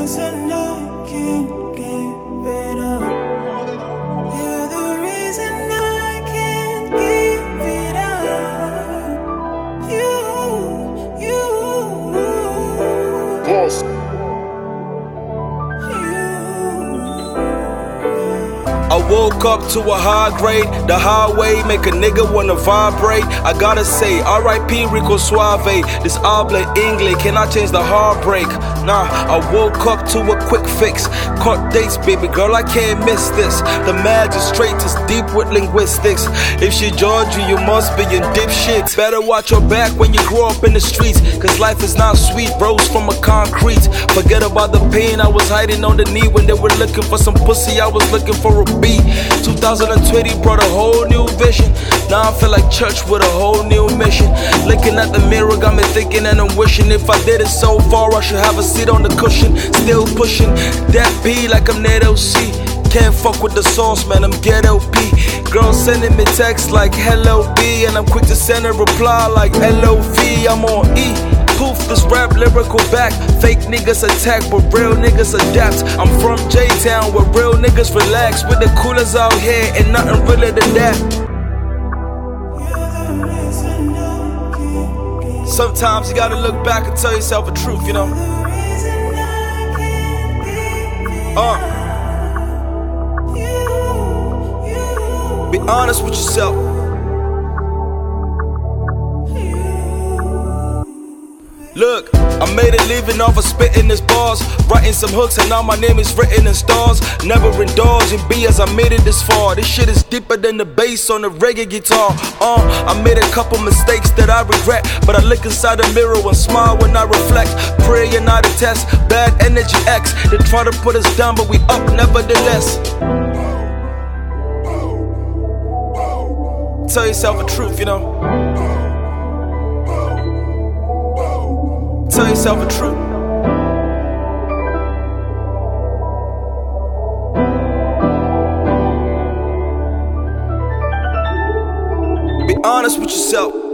reason I can't give it up. You're the reason I can't give it up. You. Yes. I woke up to a high grade, the highway make a nigga wanna vibrate. I gotta say, R.I.P. Rico Suave. This habla English, can I change the heartbreak? Nah, I woke up to a quick fix. Caught dates, baby girl, I can't miss this. The magistrate is deep with linguistics. If she judge you, you must be in deep shit. Better watch your back when you grow up in the streets, cause life is not sweet, rose from a concrete. Forget about the pain I was hiding on the knee. When they were looking for some pussy, I was looking for a beat. 2020 brought a whole new vision. Now I feel like church with a whole new mission. Looking at the mirror got me thinking and I'm wishing, if I did it so far I should have a seat on the cushion. Still pushing that B like I'm Ned LC. Can't fuck with the sauce, man, I'm ghetto P. Girl sending me texts like hello B, and I'm quick to send a reply like LOV. I'm on E. Poof, this rap lyrical back. Fake niggas attack, but real niggas adapt. I'm from J-Town where real niggas relax. With the coolers out here and nothing realer than that. Sometimes you gotta look back and tell yourself the truth, you know. Be honest with yourself. Look, I made a living off of spitting these bars, writing some hooks and now my name is written in stars. Never indulge in B as I made it this far. This shit is deeper than the bass on the reggae guitar. I made a couple mistakes that I regret, but I look inside the mirror and smile when I reflect. Pray and not a test, bad energy X. They try to put us down but we up nevertheless. Tell yourself the truth, you know. Tell yourself the truth. Be honest with yourself.